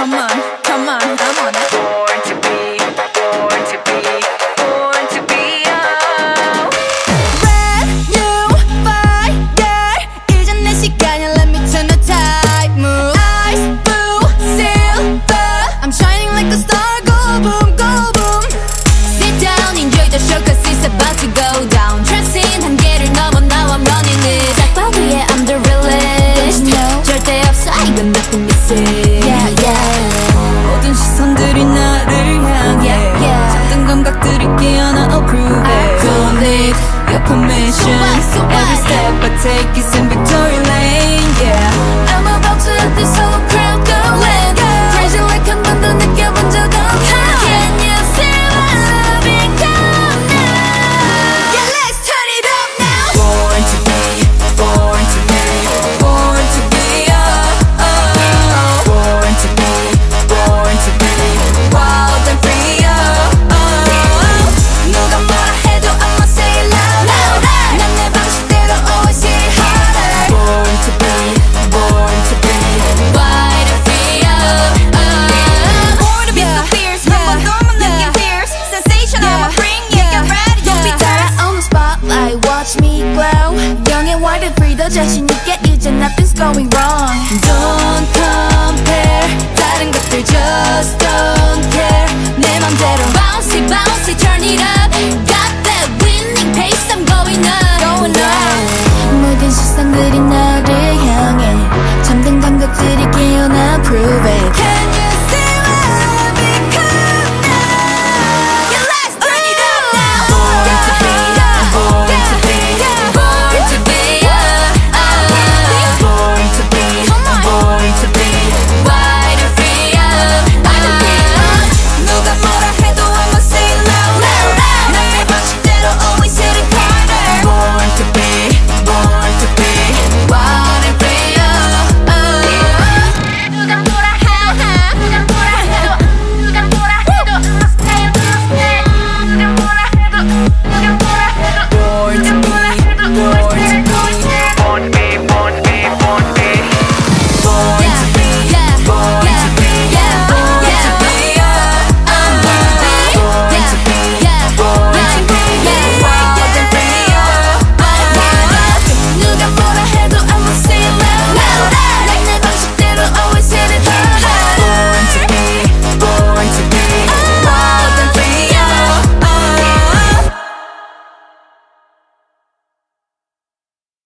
Come on, come on, I'm on it. Born to be, born to be, born to be young. Brand new fire. 이젠 내 시간이야. Let me turn the tide. Move. Ice blue silver. I'm shining like a star. Go boom, go boom. Sit down, enjoy the show 'cause it's about to go down. Tracing 한계를 넘어 now I'm running it. 짝방 위에 I'm the realest. 절대 없어 이건 nothing missing. Yeah, yeah. 모든 시선들이 나를 향해. 잠든 감각들이 깨어나 approve it. Don't need your permission. Every step I take is in victory lane. Yeah, I'm about to let this whole crowd go. Crazy like 한 번도 느껴본 적 없어. Can you feel my loving come now? Yeah, let's turn it up now. Born to be, born to be, born to be young. Born to be, born to be wild and free. 누가 뭐라 해도 I'ma say it louder. 난 내 방식대로 always hit harder. Born to be, born to be wild and free. Born to be so fierce. 한 번도 못 느낀 fears. Sensation I'ma bring it. Get ready, don't be tired. On the spotlight, watch me glow. Young and wild and free. 더 자신 있게 이제 nothing's going wrong. Don't compare. 다른 것들 just don't care. 내 맘대로 bouncy bouncy turn it up. Got